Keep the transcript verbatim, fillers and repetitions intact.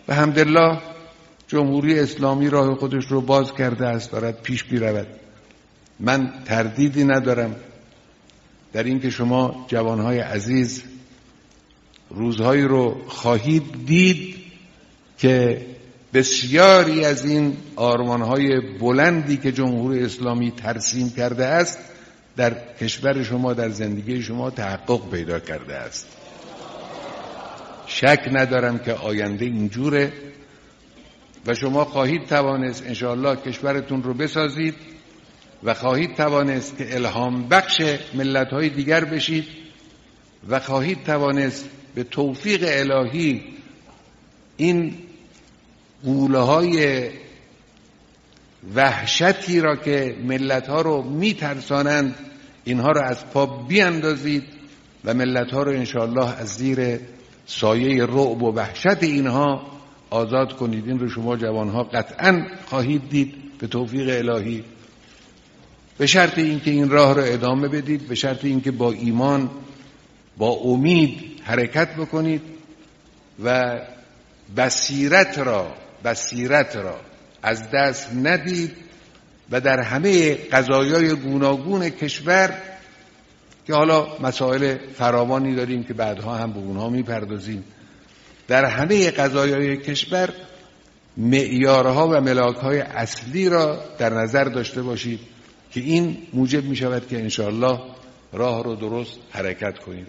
و الحمدلله جمهوری اسلامی راه خودش رو باز کرده است، دارد پیش می‌رود. من تردیدی ندارم در این که شما جوانهای عزیز روزهایی رو خواهید دید که بسیاری از این آرمانهای بلندی که جمهوری اسلامی ترسیم کرده است در کشور شما، در زندگی شما تحقق پیدا کرده است. شک ندارم که آینده اینجوره و شما خواهید توانست انشاءالله کشورتون رو بسازید و خواهید توانست که الهام بخش ملت‌های دیگر بشید و خواهید توانست به توفیق الهی این غوله‌های وحشتی را که ملت‌ها رو می‌ترسانند اینها را از پا بیاندازید و ملت‌ها رو انشاءالله از زیر سایه رعب و وحشت اینها آزاد کنید. این رو شما جوانها قطعاً خواهید دید به توفیق الهی، به شرط اینکه این راه را ادامه بدید، به شرط اینکه با ایمان، با امید حرکت بکنید و بصیرت را بصیرت را از دست ندید و در همه قضایای گوناگون کشور که حالا مسائل فراوانی داریم که بعدها هم به اونها میپردازیم، در همه قضایای کشور معیارها و ملاکهای اصلی را در نظر داشته باشید که این موجب می شود که انشاءالله راه رو درست حرکت کنید.